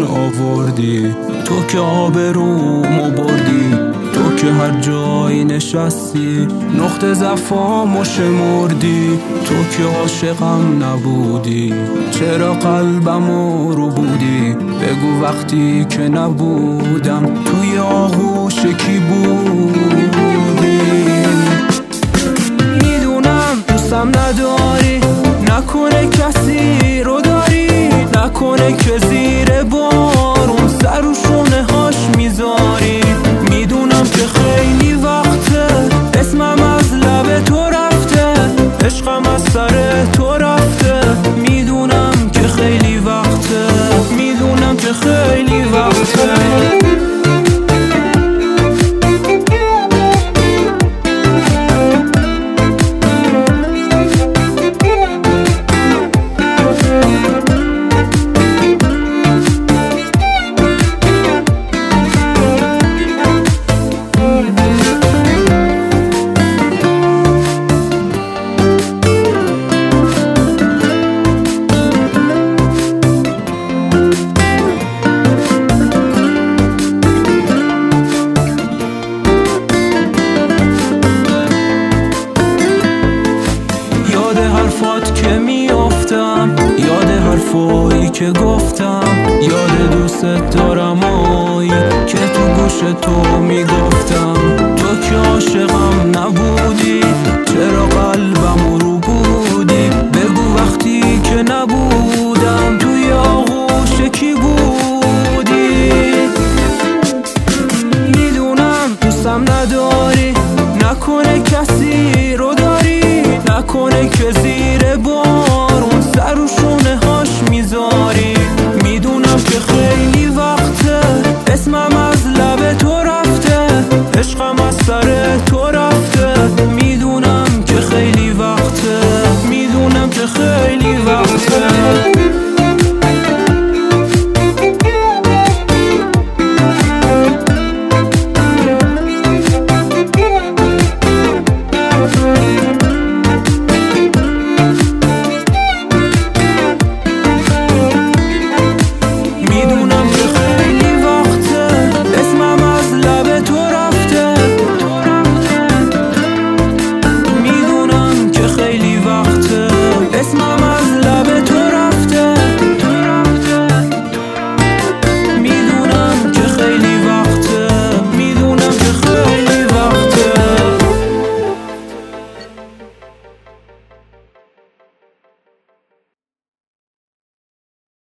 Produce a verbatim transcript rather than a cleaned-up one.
آوردی، تو که آبرومو بردی، تو که هر جایی نشستی نقطه ضعفامو شمردی، تو که عاشقم نبودی چرا قلبمو رو بودی، بگو وقتی که نبودم توی آغوش کی بودی. میدونم دوستم نداری، نکنه کسی رو داری، نکنه که زیر بارون سر و شونه هاش میذاری. میدونم که خیلی وقته اسمم از لب تو رفته، عشقم از سر تو رفته. میدونم که خیلی وقته، میدونم که خیلی وقته. حرفات که میافتم، یاد حرفایی که گفتم، یاد دوست دارم آی که تو گوش تو میگفتم. تو که عاشقم نبودی چرا قلبم رو بودی، بگو وقتی که نبودم توی آغوش کی بودی. میدونم دوستم نداری، نکنه کسی رو داری، نکنه که زی